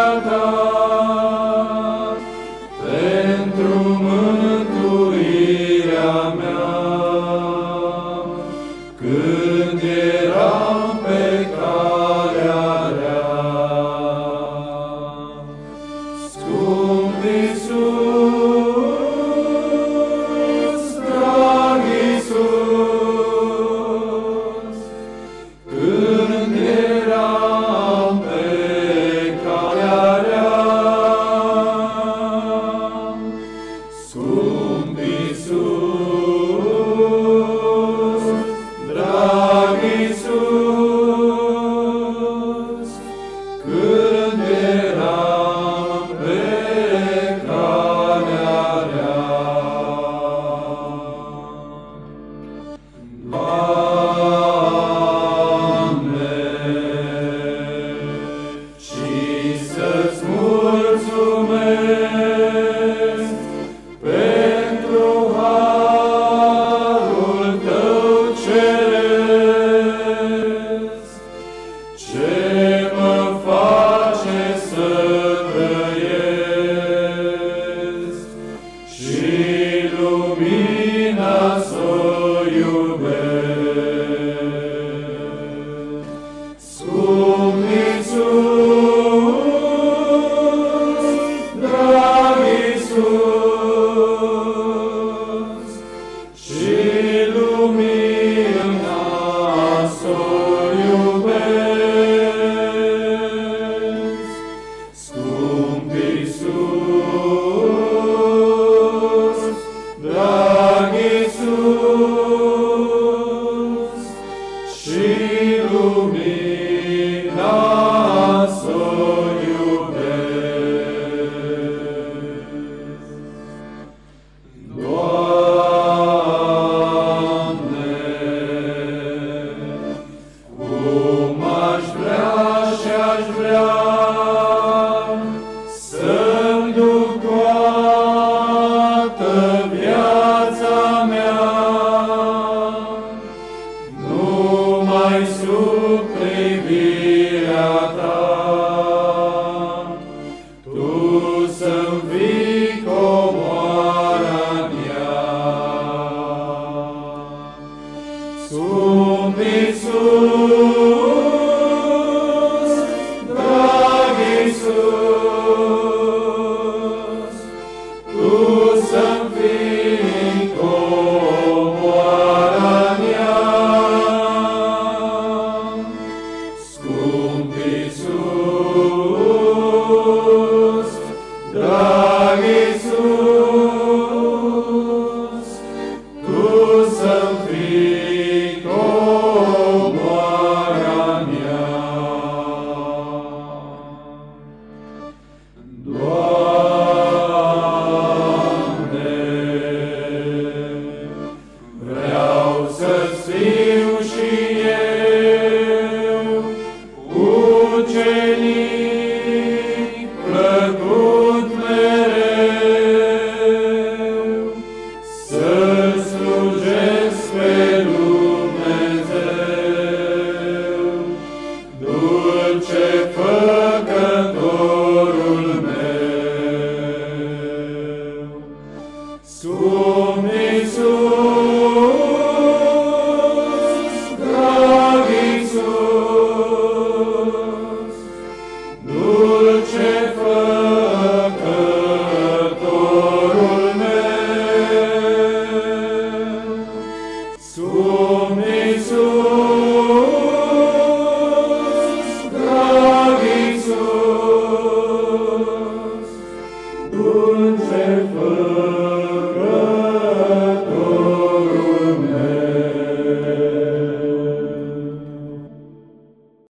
iubirea ta, pentru mântuirea mea, când eram pe calea rea. Scump Iisus, drag Iisus, când eram pe calea rea. Scump Iisus, drag Iisus, când eram pe calea rea. Doamne, și să-ți mulțumesc pentru harul Tău ceresc, ce mă face să trăiesc și lumina s-o iubesc. Scump Iisus, drag Iisus, și lumina s-o iubesc. Scump Iisus, drag Iisus, și lumina s-o iubesc. Doamne, cum aș vrea și-aș vrea să-mi duc toată viața mea numai sub privirea Ta, Tu să-mi fii comoara-n ea. Scump Iisus, drag Iisus, Tu să-mi fii comoara-n ea. Scump Iisus, drag Iisus, Tu să-mi fii comoara-n ea.